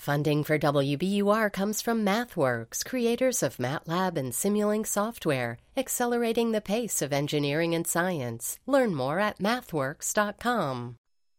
Funding for WBUR comes from MathWorks, creators of MATLAB and Simulink software, accelerating the pace of engineering and science. Learn more at mathworks.com.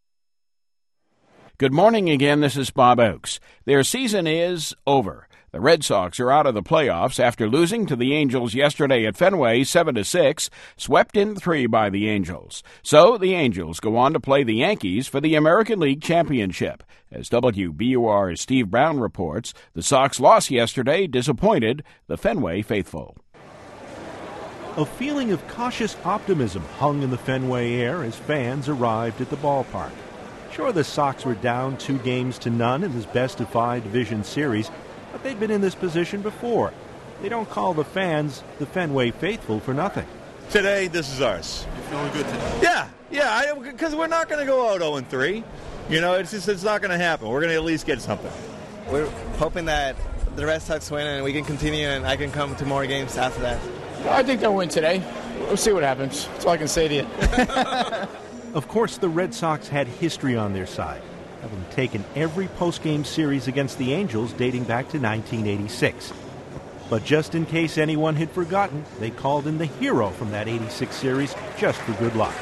Good morning again, this is Bob Oakes. Their season is over. The Red Sox are out of the playoffs after losing to the Angels yesterday at Fenway 7-6, swept in 3 by the Angels. So the Angels go on to play the Yankees for the American League Championship. As WBUR's Steve Brown reports, the Sox loss yesterday disappointed the Fenway faithful. A feeling of cautious optimism hung in the Fenway air as fans arrived at the ballpark. Sure, the Sox were down 2-0 in this best-of-5 division series, but they'd been in this position before. They don't call the fans the Fenway faithful for nothing. Today, this is ours. You're feeling good today? Yeah, because we're not going to go out 0-3. You know, it's not going to happen. We're going to at least get something. We're hoping that the Red Sox win and we can continue and I can come to more games after that. I think they'll win today. We'll see what happens. That's all I can say to you. Of course, the Red Sox had history on their side, having taken every postgame series against the Angels dating back to 1986. But just in case anyone had forgotten, they called in the hero from that 86 series just for good luck.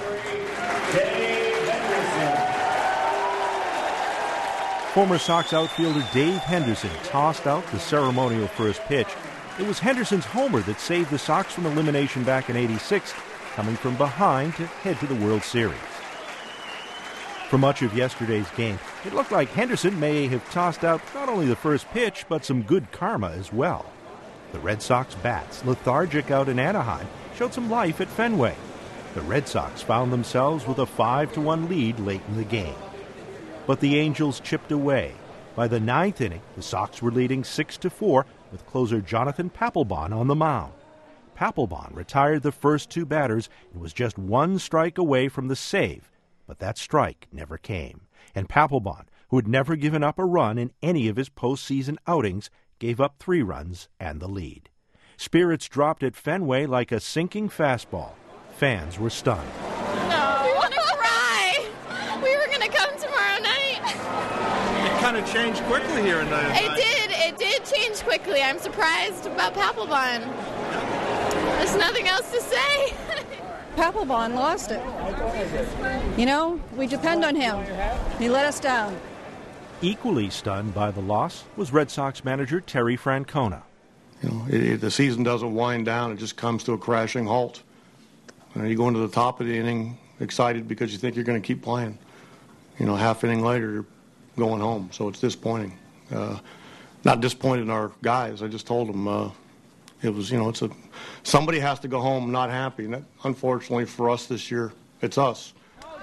Former Sox outfielder Dave Henderson tossed out the ceremonial first pitch. It was Henderson's homer that saved the Sox from elimination back in '86, coming from behind to head to the World Series. For much of yesterday's game, it looked like Henderson may have tossed out not only the first pitch, but some good karma as well. The Red Sox bats, lethargic out in Anaheim, showed some life at Fenway. The Red Sox found themselves with a 5-1 lead late in the game. But the Angels chipped away. By the 9th inning, the Sox were leading 6-4 with closer Jonathan Papelbon on the mound. Papelbon retired the first 2 batters and was just 1 strike away from the save. But that strike never came, and Papelbon, who had never given up a run in any of his postseason outings, gave up 3 runs and the lead. Spirits dropped at Fenway like a sinking fastball. Fans were stunned. No, we want to cry. We were going to come tomorrow night. It kind of changed quickly here in the It did change quickly. I'm surprised about Papelbon. There's nothing else to say. Papelbon lost it. You know, we depend on him. He let us down. Equally stunned by the loss was Red Sox manager Terry Francona. You know, the season doesn't wind down; it just comes to a crashing halt. You go into the top of the inning excited because you think you're going to keep playing. You know, half inning later, you're going home. So it's disappointing. Not disappointed in our guys. I just told them. It was, somebody has to go home not happy. And that, unfortunately for us this year, it's us.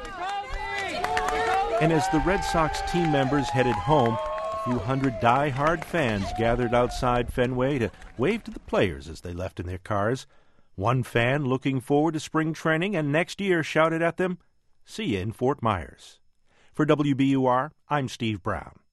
And as the Red Sox team members headed home, a few hundred die-hard fans gathered outside Fenway to wave to the players as they left in their cars. One fan looking forward to spring training and next year shouted at them, "See you in Fort Myers." For WBUR, I'm Steve Brown.